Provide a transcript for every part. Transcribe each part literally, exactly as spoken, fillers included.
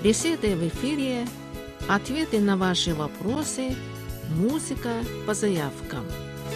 Беседы в эфире, ответы на ваши вопросы, музыка по заявкам.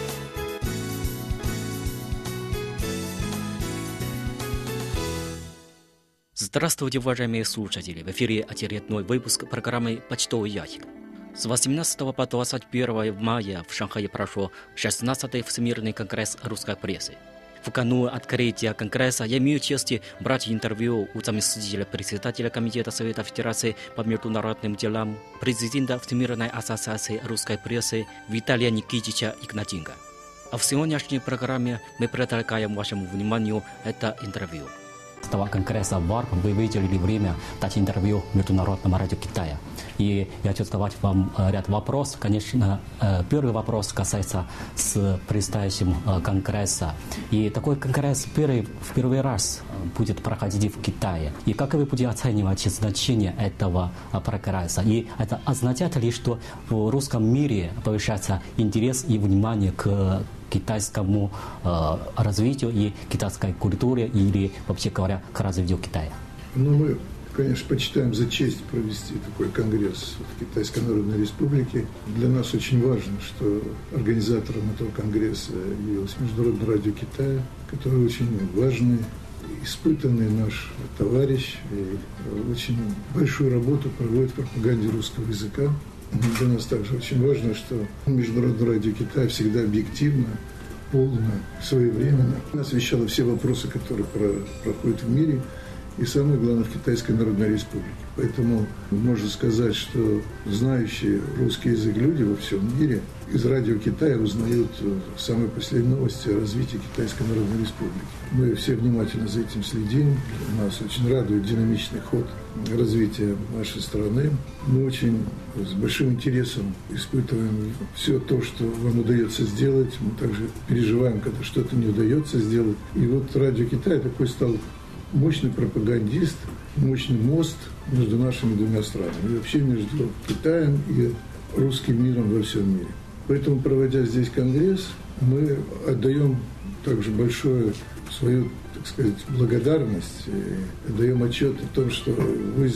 Здравствуйте, уважаемые слушатели! В эфире очередной выпуск программы «Почтовый ящик». С восемнадцатого по двадцать первое мая в Шанхае прошел шестнадцатый Всемирный конгресс русской прессы. В канун открытия конгресса я имею честь брать интервью у заместителя председателя Комитета Совета Федерации по международным делам, президента Всемирной ассоциации русской прессы Виталия Никитича Игнатенко. А в сегодняшней программе мы предлагаем вашему вниманию это интервью. С того конгресса в ВАРП вы выделили время дать интервью Международному радио Китая. И я хочу задавать вам ряд вопросов. Конечно, первый вопрос касается с предстоящим конгресса. И такой конгресс первый, в первый раз будет проходить в Китае. И как вы будете оценивать значение этого прогресса? И это означает ли, что в русском мире повышается интерес и внимание к китайскому э, развитию и китайской культуре или, вообще говоря, к развитию Китая? Ну, мы, конечно, почитаем за честь провести такой конгресс в Китайской Народной Республике. Для нас очень важно, что организатором этого конгресса явился Международное радио Китая, который очень важный, испытанный наш товарищ и очень большую работу проводит в пропаганде русского языка. Для нас также очень важно, что Международное радио Китая всегда объективно, полно, своевременно освещало все вопросы, которые проходят в мире, и самое главное, в Китайской Народной Республике. Поэтому можно сказать, что знающие русский язык люди во всем мире из радио Китая узнают самые последние новости о развитии Китайской Народной Республики. Мы все внимательно за этим следим. Нас очень радует динамичный ход развития нашей страны. Мы очень с большим интересом испытываем все то, что вам удается сделать. Мы также переживаем, когда что-то не удается сделать. И вот радио Китая такой стал мощный пропагандист, мощный мост между нашими двумя странами. И вообще между Китаем и русским миром во всем мире. Поэтому, проводя здесь конгресс, мы отдаем также большую свою, так сказать, благодарность, и отдаем отчет о том, что вы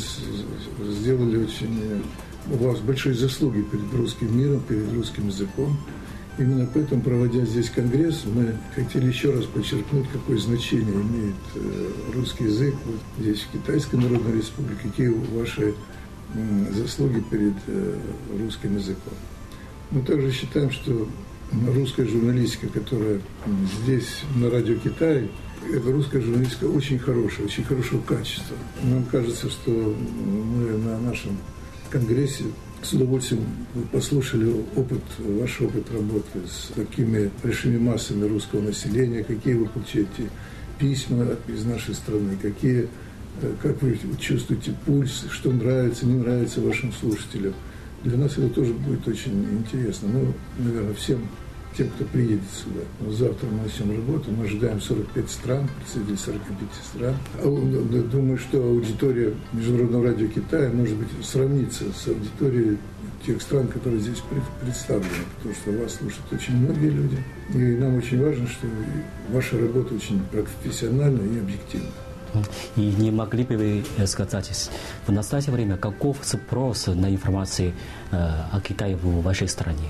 сделали очень, у вас большие заслуги перед русским миром, перед русским языком. Именно поэтому, проводя здесь конгресс, мы хотели еще раз подчеркнуть, какое значение имеет русский язык вот здесь, в Китайской Народной Республике, какие ваши заслуги перед русским языком. Мы также считаем, что русская журналистика, которая здесь, на радио Китая, это русская журналистика очень хорошая, очень хорошего качества. Нам кажется, что мы на нашем конгрессе с удовольствием послушали опыт, ваш опыт работы с такими большими массами русского населения, какие вы получаете письма из нашей страны, какие, как вы чувствуете пульс, что нравится, не нравится вашим слушателям. Для нас это тоже будет очень интересно. Ну, наверное, всем тем, кто приедет сюда. Завтра мы начнем работу, мы ожидаем сорок пять стран, представителей сорока пяти стран. Думаю, что аудитория Международного радио Китая, может быть, сравнится с аудиторией тех стран, которые здесь представлены, потому что вас слушают очень многие люди. И нам очень важно, что ваша работа очень профессиональна и объективна. И не могли бы вы сказать, в настоящее время каков спрос на информацию э, о Китае в вашей стране?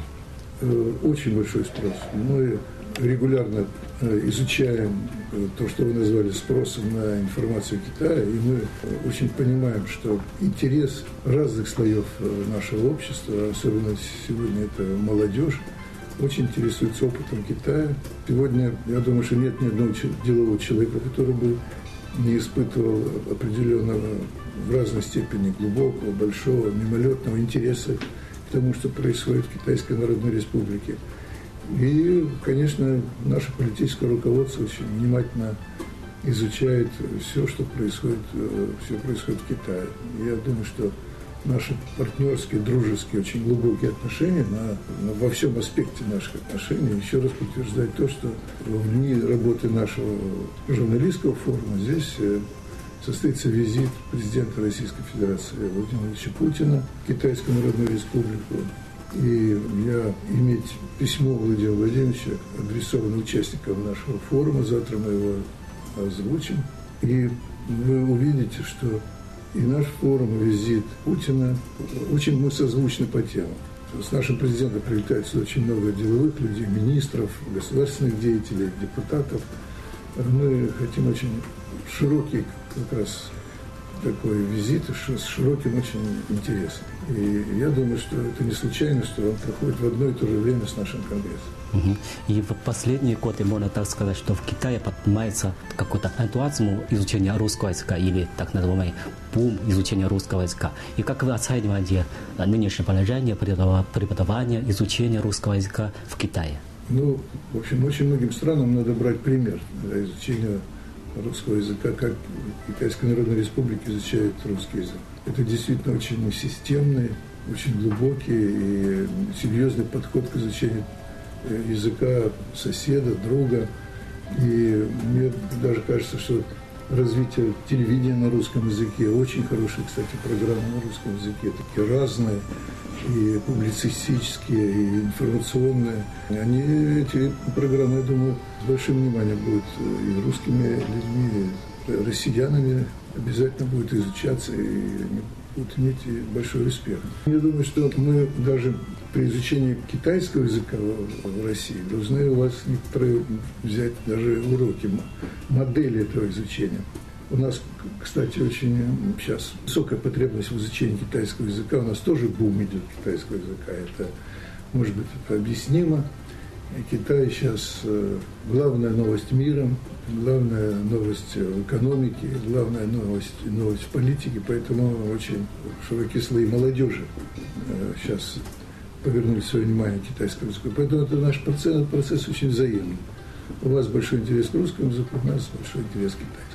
Очень большой спрос. Мы регулярно изучаем то, что вы назвали спросом на информацию Китая, и мы очень понимаем, что интерес разных слоев нашего общества, особенно сегодня это молодежь, очень интересуется опытом Китая. Сегодня, я думаю, что нет ни одного делового человека, который бы не испытывал определенного в разной степени глубокого, большого, мимолетного интереса к тому, что происходит в Китайской Народной Республике. И, конечно, наше политическое руководство очень внимательно изучает все, что происходит, все происходит в Китае. Я думаю, что наши партнерские, дружеские, очень глубокие отношения на, на, во всем аспекте наших отношений еще раз подтверждают то, что в дни работы нашего журналистского форума здесь состоится визит президента Российской Федерации Владимира Владимировича Путина в Китайскую Народную Республику. И я иметь письмо Владимира Владимировича, адресованное участникам нашего форума, завтра мы его озвучим. И вы увидите, что И наш форум, и визит Путина, очень мы созвучны по темам. С нашим президентом прилетает сюда очень много деловых людей, министров, государственных деятелей, депутатов. Мы хотим очень широкий как раз такой визит с широким очень интересом. И я думаю, что это не случайно, что он проходит в одно и то же время с нашим конгрессом. Угу. И в последние годы можно так сказать, что в Китае поднимается какой-то энтузиазм изучения русского языка или так называемый бум изучения русского языка. И как вы оцениваете нынешнее положение преподавания, изучения русского языка в Китае? Ну, в общем, очень многим странам надо брать пример для изучения русского языка, как Китайская Народная Республика изучает русский язык. Это действительно очень системный, очень глубокий и серьезный подход к изучению языка соседа, друга. И мне даже кажется, что развитие телевидения на русском языке, очень хорошие, кстати, программы на русском языке, такие разные, и публицистические, и информационные. Они, эти программы, я думаю, с большим вниманием будут и русскими людьми, и россиянами обязательно будут изучаться, и они будут иметь большой успех. Я думаю, что мы даже при изучении китайского языка в России должны у вас некоторые взять даже уроки, модели этого изучения. У нас, кстати, очень сейчас высокая потребность в изучении китайского языка. У нас тоже бум идет китайского языка. Это, может быть, это объяснимо. И Китай сейчас главная новость мира, главная новость в экономике, главная новость, новость в политике. Поэтому очень широкие слои молодежи сейчас повернули свое внимание к китайскому языку. Поэтому это наш процесс, этот процесс очень взаимный. У вас большой интерес к русскому языку, у нас большой интерес к китайскому.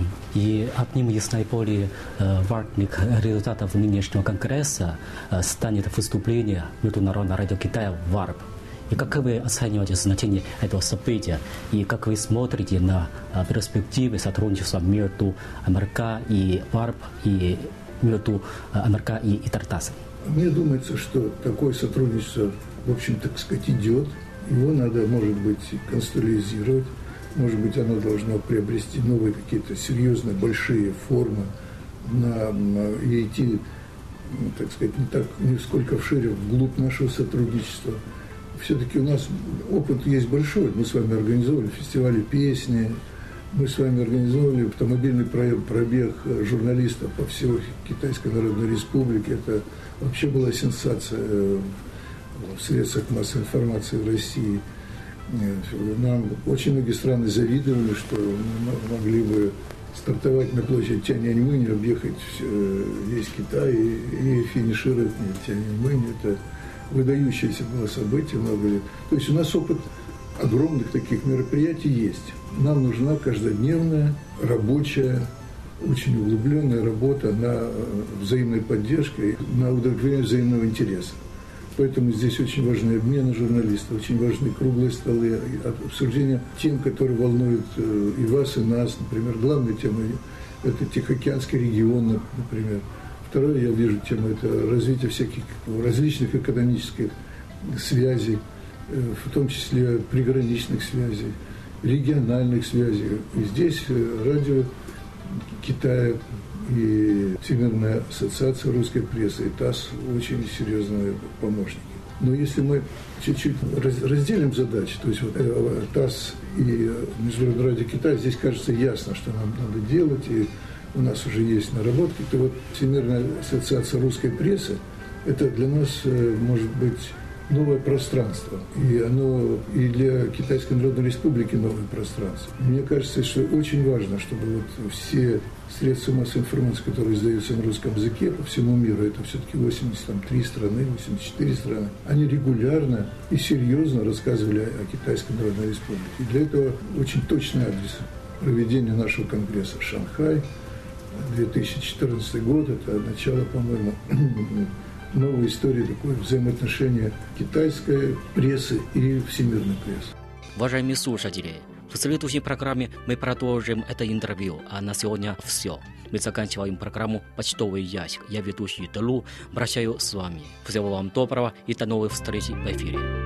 И одним из наиболее э, важных результатов нынешнего конгресса э, станет выступление Международного радио Китая ВАРП. И как вы оцениваете значение этого события? И как вы смотрите на э, перспективы сотрудничества между МРК и ВАРП, и между э, МРК и Итартасом? Мне думается, что такое сотрудничество, в общем, так сказать, идет. Его надо, может быть, конструизировать. Может быть, оно должно приобрести новые какие-то серьезные, большие формы на, на, и идти, так сказать, не так, не сколько вшире, вглубь нашего сотрудничества. Все-таки у нас опыт есть большой. Мы с вами организовали фестивали песни, мы с вами организовали автомобильный пробег журналистов по всей Китайской Народной Республике. Это вообще была сенсация в средствах массовой информации в России. Нам очень многие страны завидовали, что мы могли бы стартовать на площади Тяньаньмэнь, объехать весь Китай и, и финишировать в Тяньаньмэнь. Это выдающееся было событие много лет. То есть у нас опыт огромных таких мероприятий есть. Нам нужна каждодневная, рабочая, очень углубленная работа на взаимной поддержке, на удовлетворение взаимного интереса. Поэтому здесь очень важны обмены журналистов, очень важны круглые столы, обсуждение тем, которые волнуют и вас, и нас. Например, главная тема – это Тихоокеанский регион, например. Второе, я вижу, тема – это развитие всяких различных экономических связей, в том числе приграничных связей, региональных связей. И здесь радио Китая и Всемирная ассоциация русской прессы, и ТАСС очень серьезные помощники. Но если мы чуть-чуть разделим задачи, то есть вот ТАСС и Международное радио Китая, здесь кажется ясно, что нам надо делать, и у нас уже есть наработки, то вот Всемирная ассоциация русской прессы, это для нас может быть новое пространство. И оно и для Китайской Народной Республики новое пространство. Мне кажется, что очень важно, чтобы вот все средства массовой информации, которые издаются на русском языке по всему миру, это все-таки восемьдесят три страны, восемьдесят четыре страны, они регулярно и серьезно рассказывали о Китайской Народной Республике. И для этого очень точный адрес проведения нашего конгресса в Шанхае. две тысячи четырнадцатый год, это начало, по-моему, новой истории, такое взаимоотношение китайской прессы и всемирной прессы. Уважаемые слушатели, в следующей программе мы продолжим это интервью, а на сегодня все. Мы заканчиваем программу «Почтовый ящик». Я ведущий Делу, прощаюсь с вами. Всего вам доброго и до новых встреч в эфире.